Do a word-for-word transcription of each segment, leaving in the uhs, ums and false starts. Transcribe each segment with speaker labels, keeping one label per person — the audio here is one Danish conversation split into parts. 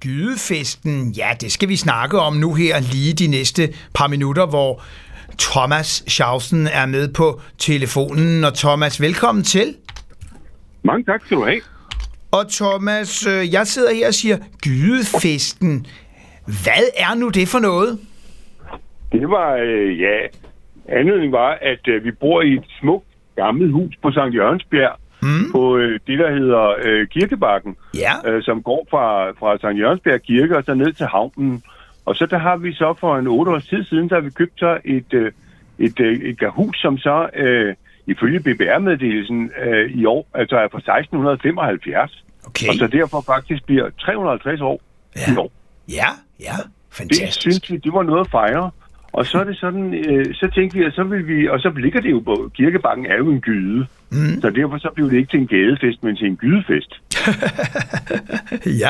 Speaker 1: Gydefesten, ja, det skal vi snakke om nu her lige de næste par minutter, hvor Thomas Schausen er med på telefonen. Og Thomas, velkommen til.
Speaker 2: Mange tak skal du have.
Speaker 1: Og Thomas, jeg sidder her og siger, Gydefesten, hvad er nu det for noget?
Speaker 2: Det var, øh, ja, anledningen var, at øh, vi bor i et smukt gammelt hus på Sankt Jørgensbjerg, mm. på øh, det, der hedder øh, Kirkebakken,
Speaker 1: ja.
Speaker 2: øh, som går fra, fra Sankt Jørgensbjerg Kirke og så ned til havnen. Og så der har vi så for en otte års tid siden, så har vi købt så et, øh, et, øh, et, et hus, som så øh, ifølge B B R-meddelelsen øh, i år, altså er fra seksten femoghalvfjerds.
Speaker 1: Okay.
Speaker 2: Og så derfor faktisk bliver tre hundrede og halvtreds år
Speaker 1: ja.
Speaker 2: i år.
Speaker 1: Ja, ja, fantastisk.
Speaker 2: Det synes vi, det var noget at fejre. Og så er det sådan, øh, så tænkte vi, at så vil vi, og så ligger det jo på, Kirkebakken er jo en gyde. Mm. Så derfor så blev det ikke til en gadefest, men til en gydefest.
Speaker 1: ja.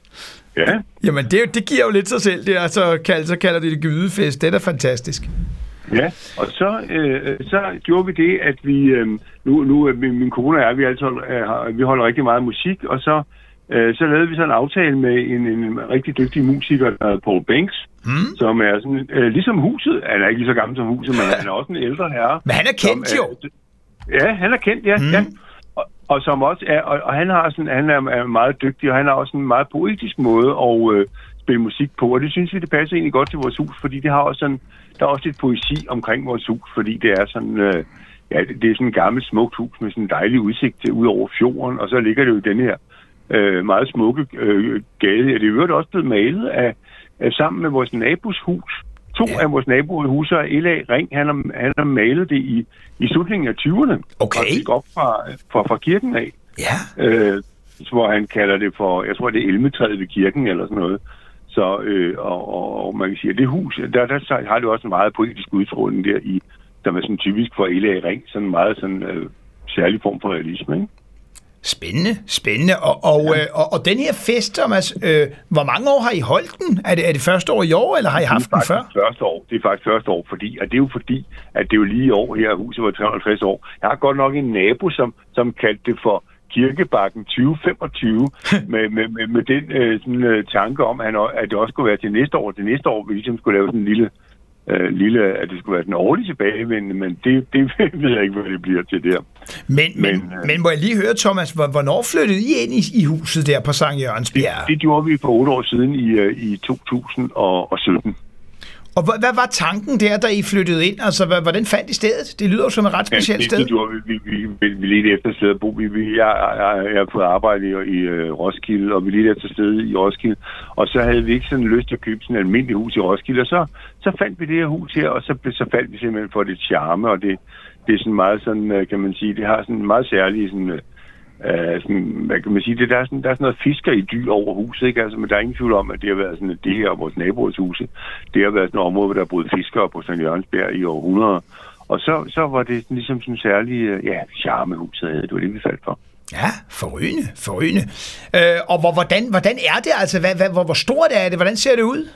Speaker 2: Ja.
Speaker 1: Jamen, det, det giver jo lidt sig selv, det er, så, kalder, så kalder det det gydefest. Det er da fantastisk.
Speaker 2: Ja, og så, øh, så gjorde vi det, at vi, øh, nu, nu min, min kone og jeg, vi, altså, øh, vi holder rigtig meget musik, og så, øh, så lavede vi så en aftale med en, en rigtig dygtig musiker, der hedder Paul Banks, mm. som er sådan, øh, ligesom huset, han er ikke lige så gammel som huset, men han er også en ældre herre.
Speaker 1: Men han er kendt
Speaker 2: som,
Speaker 1: jo.
Speaker 2: Øh, ja, han er kendt, ja. Mm. ja. Og, og som også er, og, og han har sådan, han er, er meget dygtig, og han har også en meget poetisk måde at øh, spille musik på, og det synes vi, det passer egentlig godt til vores hus, fordi det har også sådan, der er også lidt poesi omkring vores hus, fordi det er sådan, øh, ja, det er sådan et gammelt smukt hus med sådan en dejlig udsigt til, ud over fjorden, og så ligger det jo i denne her øh, meget smukke øh, gade, og det er jo også blevet malet af, af sammen med vores nabos hus. To ja. af vores nabohuse er L A Ring, han har, han har malet det i, i slutningen af tyverne,
Speaker 1: okay.
Speaker 2: og gik op fra, fra, fra kirken af,
Speaker 1: ja.
Speaker 2: øh, hvor han kalder det for, jeg tror det er elmetræet ved kirken eller sådan noget. Så, øh, og, og, og man kan sige, at det hus, der, der har det også en meget poetisk udtrådning der i, der er sådan typisk for L A Ring, sådan en meget sådan øh, særlig form for realisme, ikke?
Speaker 1: Spændende, spændende. Og, og, ja. øh, og, og den her fest, Thomas, øh, hvor mange år har I holdt den? Er det, er det første år i år, eller har I haft den før?
Speaker 2: Det er første år. Det er faktisk første år, fordi, og det er jo fordi, at det er jo lige i år her, huset var tre hundrede og halvtreds år. Jeg har godt nok en nabo, som, som kaldte det for Kirkebakken tyve femogtyve, med, med, med, med den øh, sådan, øh, tanke om, at, at det også skulle være til næste år. Det næste år, vi ligesom skulle lave sådan en lille, øh, lille at det skulle være den årlige tilbagevendende, men det, det ved jeg ikke, hvad det bliver til der.
Speaker 1: Men, men, men, øh, men må jeg lige høre, Thomas, hvornår flyttede I ind i, i huset der på Sankt Jørgensbjerg?
Speaker 2: Det, det gjorde vi for otte år siden i, i to tusind og sytten.
Speaker 1: Og hvad, hvad var tanken der, da I flyttede ind? Altså, hvordan fandt I stedet? Det lyder jo som et ret specielt
Speaker 2: ja, det,
Speaker 1: sted.
Speaker 2: Det gjorde vi. Vi, vi, vi lige efter stedet at bo. Vi, vi, jeg, jeg, jeg har fået arbejde i, i uh, Roskilde, og vi lige efter stedet i Roskilde. Og så havde vi ikke sådan lyst til at købe sådan et almindeligt hus i Roskilde. Og så, så fandt vi det her hus her, og så, så faldt vi simpelthen for det charme. Og det, det er sådan meget sådan, kan man sige, det har sådan en meget særlig sådan... Uh, sådan, hvad kan man sige, det, der, er sådan, der er sådan noget fiskeridyl over huset, ikke? Altså, men der er ingen tvivl om, at det har været sådan, det her vores naboers huse, det har været sådan et område, hvor der er boet fiskere på Sankt Jørgensbjerg i århundreder. Og så, så var det ligesom sådan en særlig, ja, charmehus, det var det, vi faldt for.
Speaker 1: Ja, forrygende, forrygende. Øh, og hvor, hvordan, hvordan er det, altså, hvad, hvad, hvor, hvor stort er det, hvordan ser det ud?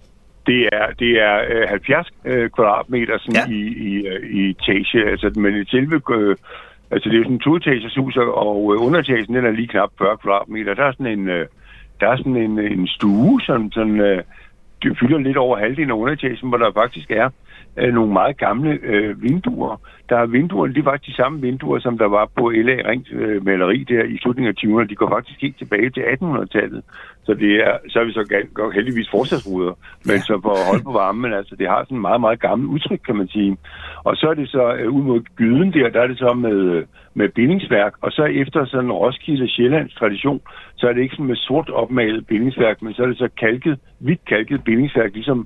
Speaker 2: Det er, det er øh, halvfjerds øh, kvadratmeter sådan ja. i, i, i etage, altså, men i selve... Øh, Altså, det er jo sådan en to-etagers hus, og underetagen, den er lige knap fyrre kvadratmeter. Der er sådan en, der er sådan en, en stue, som sådan, det fylder lidt over halvdelen af underetagen, hvor der faktisk er nogle meget gamle øh, vinduer. Der er vinduerne, det var faktisk de samme vinduer, som der var på L A Rings øh, maleri der i slutningen af tyverne. De går faktisk helt tilbage til attenhundredetallet. Så det er, så er vi så g- heldigvis forsatsruder, men ja. så for at holde på varmen, altså det har sådan en meget, meget gammel udtryk, kan man sige. Og så er det så øh, ud mod gyden der, der er det så med, med bindingsværk, og så efter sådan en Roskilde Sjællands tradition, så er det ikke sådan med sort opmalet bindingsværk, men så er det så kalket, hvidt kalket bindingsværk, ligesom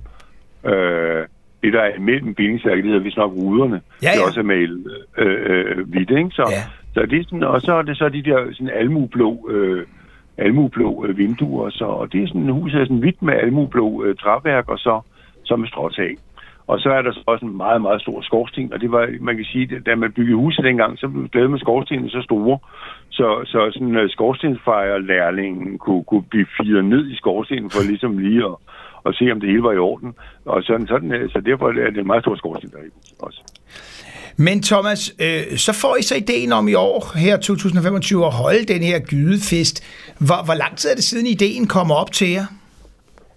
Speaker 2: øh, det, der er imellem bindingsværket, det hedder vist nok ruderne, ja, ja. Det også er malet øh, øh, hvidt, ikke? Så, ja. så det er sådan, og så er det så de der sådan almueblå, øh, almueblå øh, vinduer, så, og det er sådan, huset er sådan hvidt med almueblå øh, træværk, og så, så med stråtag. Og så er der så også en meget, meget stor skorsten, og det var, man kan sige, da man byggede huset dengang, så blev glædet med skorstenen så store, så, så sådan en uh, skorstensfejerlærlingen kunne, kunne blive firet ned i skorstenen for ligesom lige at, at se, om det hele var i orden. Og sådan, sådan, så derfor er det en meget stor skorsten der i huset også.
Speaker 1: Men Thomas, øh, så får I så ideen om i år, her to tusind og femogtyve, at holde den her gydefest. Hvor, hvor lang tid er det siden ideen kommer op til jer?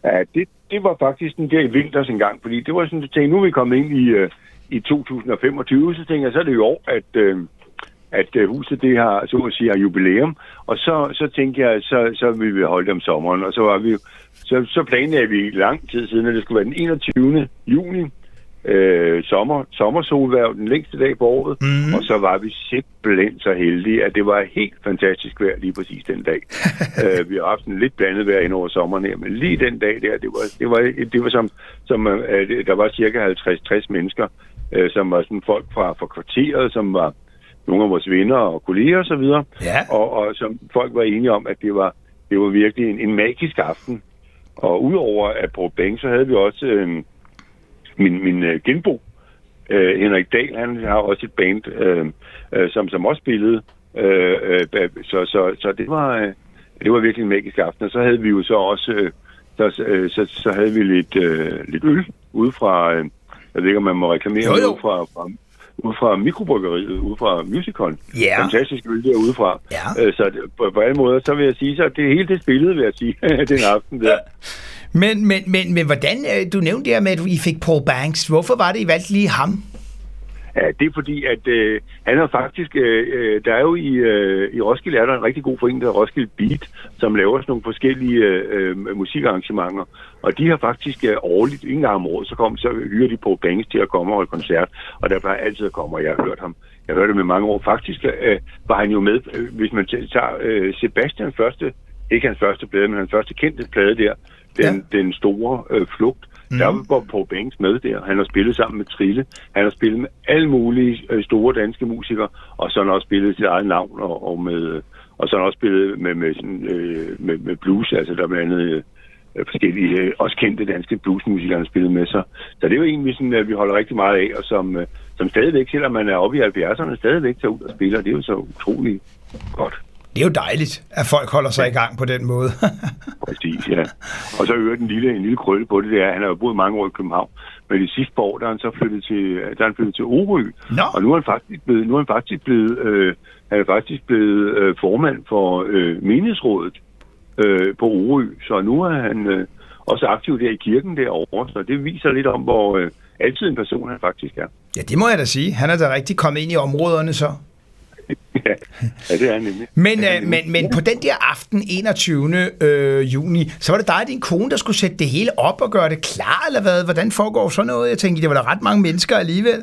Speaker 2: Ja, det, det var faktisk den der i vinters engang, fordi det var sådan, at jeg tænkte, nu er vi kommet ind i, uh, i to tusind og femogtyve, så tænkte jeg, så er det jo år, at, uh, at uh, huset det har, så at sige, har jubilæum, og så, så tænkte jeg, så, så ville vi holde det om sommeren, og så var vi så, så planlagde vi lang tid siden, at det skulle være den enogtyvende juni, Øh, sommer, sommersolværv, den længste dag på året, mm-hmm. og så var vi simpelthen så heldige, at det var helt fantastisk vejr lige præcis den dag. øh, vi har haft en lidt blandet vejr ind over sommeren her, men lige den dag der, det var, det var, det var som, som øh, der var cirka halvtreds til tres mennesker, øh, som var sådan folk fra, fra kvarteret, som var nogle af vores venner og kolleger og så videre,
Speaker 1: ja.
Speaker 2: og, og som folk var enige om, at det var, det var virkelig en, en magisk aften. Og udover at Paul Bang, så havde vi også øh, min, min uh, genbo, uh, Henrik Dahl, han har også et band, uh, uh, som, som også spillede. Uh, uh, så, så, så det var uh, det var virkelig en magisk aften. Og så havde vi jo så også, uh, så, uh, så, så havde vi lidt, uh, lidt øl ude fra, uh, jeg ved ikke, om man må reklamere,
Speaker 1: jo, jo.
Speaker 2: ude fra, fra, ude fra mikrobryggeriet, ude fra Musicon.
Speaker 1: Yeah.
Speaker 2: Fantastisk øl derude fra.
Speaker 1: Yeah.
Speaker 2: Uh, så det, på, på alle måder, så vil jeg sige, så det hele det spillede, vil jeg sige, den aften der.
Speaker 1: Men, men, men, men hvordan, du nævnte det her med, at I fik Paul Banks. Hvorfor var det, I valgte lige ham?
Speaker 2: Ja, det er fordi, at øh, han er faktisk, øh, der er jo i, øh, i Roskilde, er der en rigtig god forening, der er Roskilde Beat, som laver sådan nogle forskellige øh, musikarrangementer. Og de har faktisk øh, årligt, en gang om året, så, kom, så hyrer de Paul Banks til at komme og holde koncert. Og der plejer altid at komme, og jeg har hørt ham. Jeg har hørt det med mange år. Faktisk øh, var han jo med, øh, hvis man tager øh, Sebastian første, ikke hans første plade, men hans første kendte plade der, Den, ja. den store øh, flugt. Mm. Der var Paul Banks med der. Han har spillet sammen med Trille. Han har spillet med alle mulige øh, store danske musikere, og så har han også spillet sit eget navn, og, og, med, og så har han også spillet med, med, sådan, øh, med, med blues, altså der er blandt andet øh, forskellige, øh, også kendte danske bluesmusikere, han har spillet med. Så, så det er jo en, vi, sådan, øh, vi holder rigtig meget af, og som, øh, som stadigvæk, selvom man er oppe i halvfjerdserne, stadigvæk tager ud og spiller. Det er jo så utroligt godt.
Speaker 1: Det er jo dejligt, at folk holder sig i gang på den måde.
Speaker 2: Præcis, ja. Og så øger den lille, en lille krølle på det, det er, han har jo boet mange år i København, men de sidste par år, der er han så flyttet til, der er han flyttet til Orø,
Speaker 1: no.
Speaker 2: og nu er han faktisk blevet, nu er han faktisk blevet, øh, han er faktisk blevet øh, formand for øh, menighedsrådet øh, på Orø, så nu er han øh, også aktiv der i kirken derovre, så det viser lidt om, hvor øh, altid en person han faktisk er.
Speaker 1: Ja, det må jeg da sige. Han er da rigtig kommet ind i områderne så.
Speaker 2: Ja, ja, det er han nemlig.
Speaker 1: Men, øh, men, men på den der aften, enogtyvende juni, så var det dig og din kone, der skulle sætte det hele op og gøre det klar, eller hvad? Hvordan foregår sådan noget? Jeg tænkte, det var der ret mange mennesker alligevel.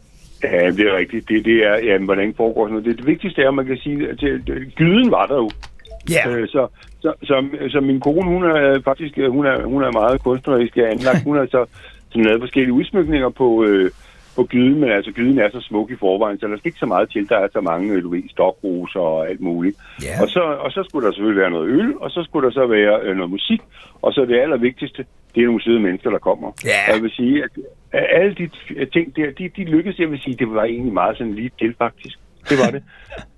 Speaker 2: Ja, det er rigtigt. Det, det er, ja, hvordan foregår sådan noget. Det, det vigtigste er, at man kan sige, at gyden var der jo.
Speaker 1: Ja.
Speaker 2: Øh, så, så, så, så min kone, hun er faktisk hun er, hun er meget kunstnerisk anlagt. Hun har så, så lavet forskellige udsmykninger på... Øh, på gyden, men altså gyden er så smuk i forvejen, så der skal ikke så meget til. Der er så mange, du ved, stokroser og alt muligt. Yeah. Og, så, og så skulle der selvfølgelig være noget øl, og så skulle der så være øh, noget musik, og så det allervigtigste, det er nogle søde mennesker, der kommer.
Speaker 1: Yeah.
Speaker 2: Og jeg vil sige, at, at alle de ting der, de, de lykkedes, jeg vil sige, det var egentlig meget sådan lige til, faktisk. Det var det.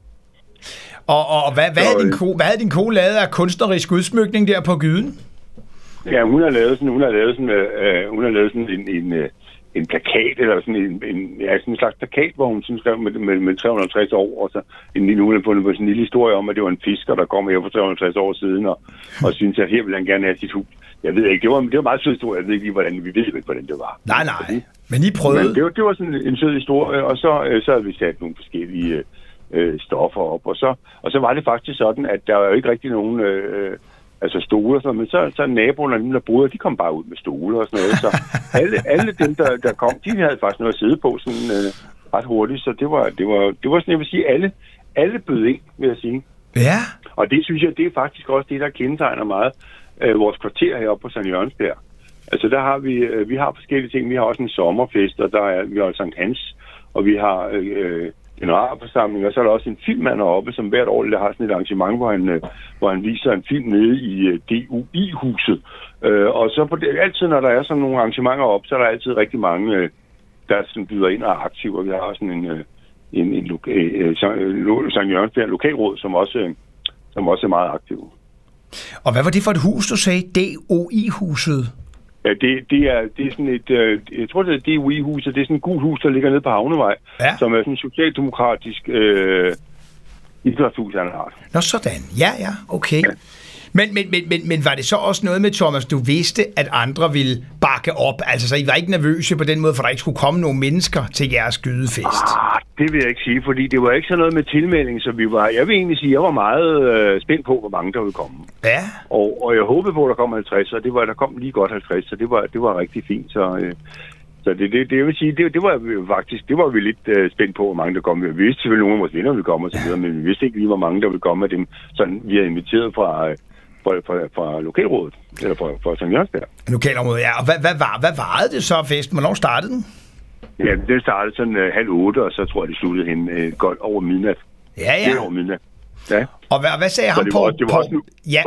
Speaker 1: og og hvad, hvad, så, havde din ko, hvad havde din kone lavet af kunstnerisk udsmykning der på gyden?
Speaker 2: Ja, hun har lavet sådan, hun har lavet sådan, øh, hun har lavet sådan en... en øh, en plakat, eller sådan en, en, ja, sådan en slags plakat, hvor hun sådan skrev med, med, med tre hundrede og halvtreds år, og så en lille, hun har fundet på sådan en lille historie om, at det var en fisker, der kom her for tre hundrede og halvtreds år siden, og, og synes, at her ville han gerne have sit hus. Jeg ved ikke, det var, det var meget sød historie, jeg ved ikke lige, hvordan, vi ved ikke, hvordan det var.
Speaker 1: Nej, nej, Fordi, men I prøvede. Men
Speaker 2: det var, det var sådan en sød historie, og så, øh, så havde vi sat nogle forskellige øh, stoffer op, og så, og så var det faktisk sådan, at der var jo ikke rigtig nogen... Øh, altså stole og sådan noget, men så, så naboerne og dem, der boede, de kom bare ud med stole og sådan noget, så alle, alle dem, der, der kom, de havde faktisk noget at sidde på sådan øh, ret hurtigt, så det var, det var, det var sådan, jeg vil sige, alle, alle bød ind, vil jeg sige.
Speaker 1: Ja.
Speaker 2: Og det synes jeg, det er faktisk også det, der kendetegner meget øh, vores kvarter heroppe på Sankt Jørgensbjerg. Altså der har vi, øh, vi har forskellige ting, vi har også en sommerfest, og der er, vi har Sankt Hans, og vi har... Øh, generalforsamling, og så er der også en filmmand heroppe, som hvert år der har sådan et arrangement, hvor han, hvor han viser en film nede i D U I-huset. Og så på det, altid, når der er sådan nogle arrangementer op, så er der altid rigtig mange, der sådan byder ind og er aktive, og vi har også sådan en, en, en loka- Sankt Jørgensbjerg lokalråd, som også, som også er meget aktiv.
Speaker 1: Og hvad var det for et hus, du sagde? D O I-huset?
Speaker 2: Ja, det, det, er, det er sådan et, øh, jeg tror det er D U I-huset, det er sådan et gult hus, der ligger nede på Havnevej, ja. Som er sådan en socialdemokratisk øh, idrætshus af en art.
Speaker 1: Nå sådan, ja, ja, okay. Ja. Men, men, men, men, men var det så også noget med, Thomas, du vidste, at andre ville bakke op? Altså, så I var ikke nervøse på den måde, for der ikke skulle komme nogle mennesker til jeres skydefest?
Speaker 2: Ah, det vil jeg ikke sige, fordi det var ikke sådan noget med tilmelding, så vi var, jeg vil egentlig sige, jeg var meget øh, spændt på, hvor mange der ville komme.
Speaker 1: Ja.
Speaker 2: Og, og jeg håbede på, at der kom halvtreds, og det var, der kom lige godt halvtreds, så det var, det var rigtig fint, så... Øh, Så det, det, det, jeg vil sige, det, det var faktisk, det var vi lidt uh, spændt på, hvor mange der kom. Vi vidste selvfølgelig, at nogle af vores venner ville komme og så videre, men vi vidste ikke lige, hvor mange der ville komme af dem, sådan vi er inviteret fra, fra, fra, fra lokalrådet, eller fra, fra Sankt Jørgensberg.
Speaker 1: Lokalrådet, ja. Og hvad, hvad, var, hvad varede det så, festen? Hvornår startede den?
Speaker 2: Ja, den startede sådan uh, halv otte, og så tror jeg, det sluttede hen uh, godt over midnat.
Speaker 1: Ja, ja.
Speaker 2: Det over midnat. Ja.
Speaker 1: Og hvad, hvad sagde han på?
Speaker 2: Var, det var også nu.
Speaker 1: Ja.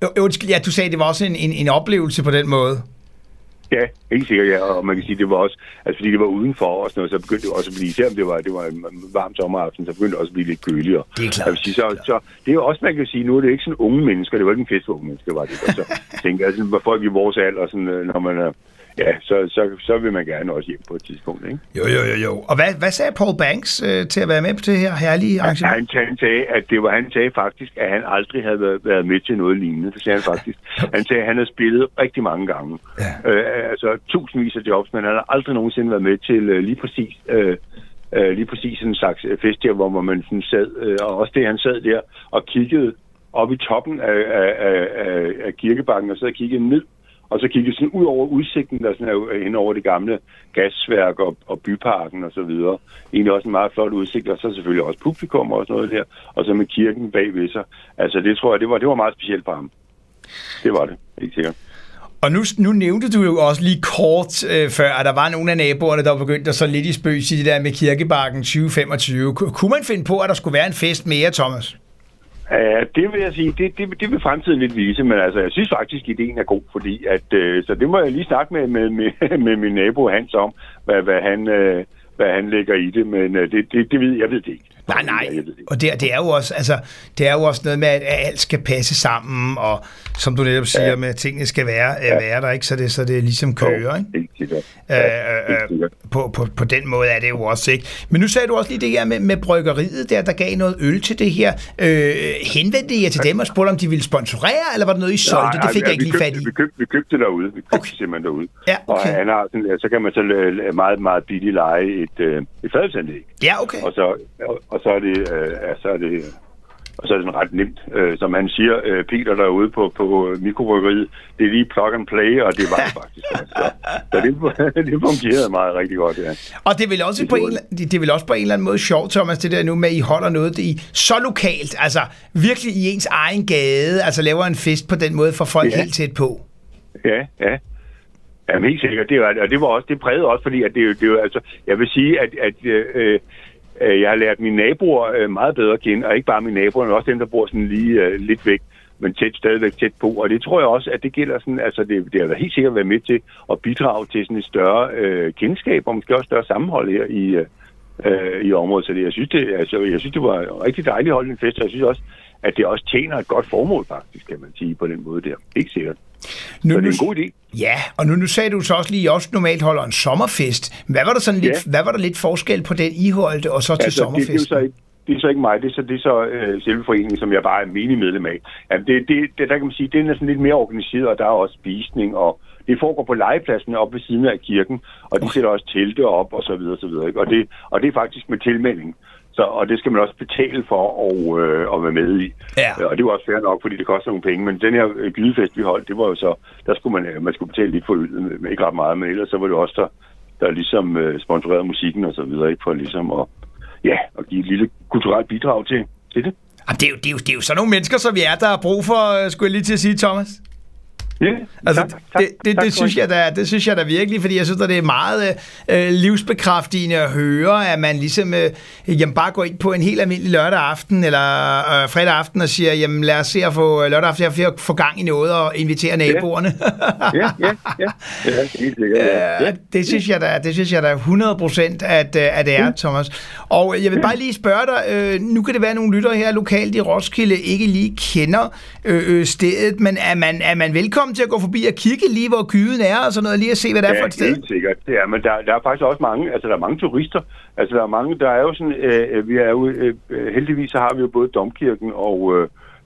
Speaker 1: ja, du sagde, det var også en, en, en oplevelse på den måde.
Speaker 2: Ja, helt sikkert, ja. Og man kan sige, det var også, altså fordi det var udenfor og sådan noget, så begyndte det også at blive, selvom det var, det var en varm sommeraften, så begyndte det også at blive lidt køligere.
Speaker 1: Det er klart.
Speaker 2: Jeg vil sige, så, så, det er jo også, man kan sige, nu er det ikke sådan unge mennesker, det var ikke en fest for unge mennesker, var det. Og så tænker jeg, altså, folk i vores alder, sådan, når man er, ja, så, så, så vil man gerne også hjem på et tidspunkt, ikke?
Speaker 1: Jo, jo, jo, jo. Og hvad, hvad sagde Paul Banks øh, til at være med på det her herlige arrangement?
Speaker 2: Han, han sagde, at det var, han sagde faktisk, at han aldrig havde været, været med til noget lignende. Det sagde han faktisk. Han sagde, at han havde spillet rigtig mange gange. Ja. Øh, altså tusindvis af jobs, men han har aldrig nogensinde været med til øh, lige præcis... Øh, øh, lige præcis sådan en slags fest her, hvor man sådan sad, øh, og også det, han sad der og kiggede op i toppen af, af, af, af kirkebakken, og så kiggede ned. Og så kiggede sådan ud over udsigten, der sådan er hen over det gamle gasværk og, og byparken og så videre. Egentlig også en meget flot udsigt, og så selvfølgelig også publikum og sådan noget der. Og så med kirken bagved sig. Altså det tror jeg, det var, det var meget specielt for ham. Det var det, ikke sikkert.
Speaker 1: Og nu, nu nævnte du jo også lige kort øh, før, at der var nogle af naboerne, der begyndte at så lidt i spøs i det der med kirkebakken tyve femogtyve. Kunne man finde på, at der skulle være en fest mere, Thomas?
Speaker 2: Ja, det vil jeg sige, det, det, det vil fremtiden lidt vise, men altså, jeg synes faktisk, at ideen er god, fordi at, øh, så det må jeg lige snakke med, med, med, med min nabo Hans om, hvad, hvad, han, øh, hvad han lægger i det, men øh, det, det, det ved jeg ved det ikke.
Speaker 1: Nej, nej, og det, det er jo også, altså, det er jo også noget med, at alt skal passe sammen, og som du netop siger, ja. med at tingene skal være, ja. være der, ikke? Så det, så det ligesom kører, ikke?
Speaker 2: Helt sikkert.
Speaker 1: Ja, øh, øh, på, på, på den måde er det jo også, ikke? Men nu sagde du også lige det her med, med bryggeriet der, der gav noget øl til det her. Øh, henvendte jeg til dem og spurgte, om de ville sponsorere, eller var det noget, I solgte? Det fik jeg ikke lige fat i.
Speaker 2: Vi købte, vi købte det derude. Vi købte okay. simpelthen derude.
Speaker 1: Ja, okay.
Speaker 2: Og han har sådan, så kan man så meget, meget billigt lege et, et fadelsanlæg.
Speaker 1: Ja, okay.
Speaker 2: Og så, og, og så er det, øh, ja, så er det, og så er det sådan ret nemt, øh, som han siger, øh, Peter derude på, på mikrobryggeriet, det er lige plug and play, og det var det faktisk. Så, så det, det fungerede meget rigtig godt, ja.
Speaker 1: Og det vil også det på en, det, det vil også på en eller anden måde sjovt, Thomas, det der nu med, at I holder noget i så lokalt, altså virkelig i ens egen gade, altså laver en fest på den måde for folk ja. helt tæt på.
Speaker 2: Ja, ja. Jamen helt sikkert, det var, og det var også, det prægede også, fordi at det, det var, altså, jeg vil sige, at, at øh, jeg har lært mine naboer meget bedre at kende, og ikke bare mine naboer, men også dem, der bor sådan lige uh, lidt væk, men tæt, stadigvæk tæt på. Og det tror jeg også, at det gælder sådan, altså det, det har helt sikkert været med til at bidrage til sådan et større uh, kendskab, og måske også større sammenhold her i, uh, i området. Så det, jeg, synes, det, altså, jeg synes, det var rigtig dejligt at holde en fest, og jeg synes også, at det også tjener et godt formål faktisk, kan man sige, på den måde der. Ikke sikkert. Nu, så det er en god idé.
Speaker 1: Ja, og nu, nu sagde du så også lige, at I også normalt holder en sommerfest. Hvad var der sådan lidt, ja. hvad var der lidt forskel på den, I holdte, og så til altså, sommerfesten? Det, det, er så ikke, det er så ikke mig, det er så, det er så øh, selve foreningen, som jeg bare er menig medlem af. Jamen, det, det, det, der kan man sige, det er næsten lidt mere organiseret, og der er også spisning, og det foregår på legepladsen op ved siden af kirken, og de okay. sætter også telte op, og så videre, og så videre. Ikke? Og, det, og det er faktisk med tilmelding. Så, og det skal man også betale for at, øh, at være med i. Ja. Og det var også fair nok, fordi det koster nogle penge. Men den her gydefest, vi holdt, det var jo så, der skulle man, man skulle betale lidt for øllet, men ikke ret meget. Men ellers så var det også der, der ligesom øh, sponsorerede musikken og så videre, ikke, for ligesom at, ja, at give et lille kulturelt bidrag til, til det. Jamen, det, er jo, det, er jo, det er jo sådan nogle mennesker, som vi er, der har brug for, skulle jeg lige til at sige, Thomas.
Speaker 2: Ja,
Speaker 1: altså,
Speaker 2: tak, tak,
Speaker 1: det, det,
Speaker 2: tak,
Speaker 1: det, synes jeg da, det synes jeg da virkelig, fordi jeg synes, at det er meget øh, livsbekræftigende at høre, at man ligesom øh, jamen, bare går ind på en helt almindelig lørdag aften eller øh, fredag aften og siger, jamen lad os se at få lørdag aften at få gang i noget og invitere naboerne.
Speaker 2: Ja, ja, ja. ja. ja, helt ja.
Speaker 1: ja det synes jeg da, det synes jeg da hundrede procent, at, at det er, Thomas. Og jeg vil bare lige spørge dig, øh, nu kan det være nogle lyttere her lokalt i Roskilde ikke lige kender øh, stedet, men er man, er man velkommen til at gå forbi og kigge lige, hvor kyden er, og sådan noget, lige at se, hvad det er
Speaker 2: ja,
Speaker 1: for et sted?
Speaker 2: Ja, helt sikkert. Det er, men der, der er faktisk også mange, altså der er mange turister. Altså der er mange, der er jo sådan, øh, vi er jo, øh, heldigvis så har vi jo både Domkirken og, øh,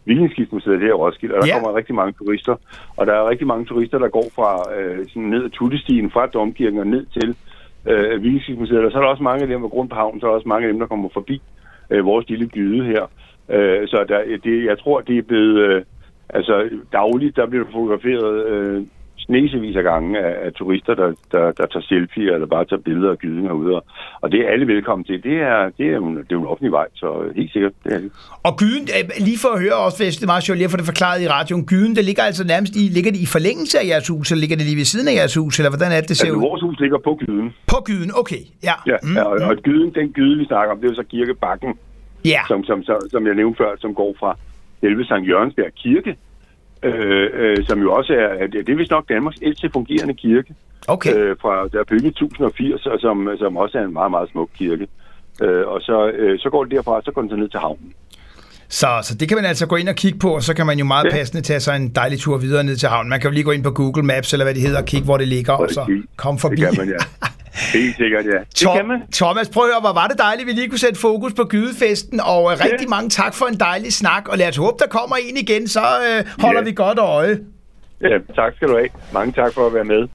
Speaker 2: Vikingeskibsmuseet her i Roskilde, og der
Speaker 1: ja.
Speaker 2: kommer rigtig mange turister. Og der er rigtig mange turister, der går fra øh, sådan ned ad Tuttestien, fra Domkirken og ned til øh, Vikingeskibsmuseet. Og så er der også mange af dem, der går rundt på havnen, så er der også mange af dem, der kommer forbi øh, vores lille gyde her. Øh, så der, det, jeg tror, det er blevet... Øh, altså dagligt, der bliver fotograferet... Øh, snesevis af gange af, af turister, der, der, der tager selfie eller bare tager billeder af gyden herude. Og det er alle velkommen til. Det er, det er, jo, det er jo en offentlig vej, så helt sikkert, det er det.
Speaker 1: Og gyden, lige for at høre også, hvis det er meget sjovt lige at få det forklaret i radioen, gyden, det ligger altså nærmest i, ligger det i forlængelse af jeres hus, eller ligger det lige ved siden af jeres hus, eller hvordan er det, det ser
Speaker 2: altså,
Speaker 1: ud?
Speaker 2: Vores hus ligger på gyden.
Speaker 1: På gyden, okay. Ja,
Speaker 2: ja, mm, ja og, og gyden, den gyde, vi snakker om, det er jo så Kirkebakken,
Speaker 1: ja.
Speaker 2: som, som, som, som jeg nævnte før, som går fra selve Sankt Jørgensberg Kirke, Øh, øh, som jo også er, det er vist nok Danmarks ældste fungerende kirke,
Speaker 1: okay.
Speaker 2: øh, fra der er bygget i tusind og firs, og som, som også er en meget, meget smuk kirke. Øh, og så, øh, så går det derfra, så går den så ned til havnen.
Speaker 1: Så, så det kan man altså gå ind og kigge på, og så kan man jo meget ja. passende tage sig en dejlig tur videre ned til havnen. Man kan jo lige gå ind på Google Maps, eller hvad det hedder, og kigge, hvor det ligger, og så komme forbi.
Speaker 2: Det kan man, ja. Helt sikkert, ja. Det
Speaker 1: Tom,
Speaker 2: kan man.
Speaker 1: Thomas, prøv at høre, hvor var det dejligt, vi lige kunne sætte fokus på gydefesten, og ja. rigtig mange tak for en dejlig snak, og lad os håbe, der kommer en igen, så øh, holder ja. vi godt øje.
Speaker 2: Ja, tak skal du have. Mange tak for at være med.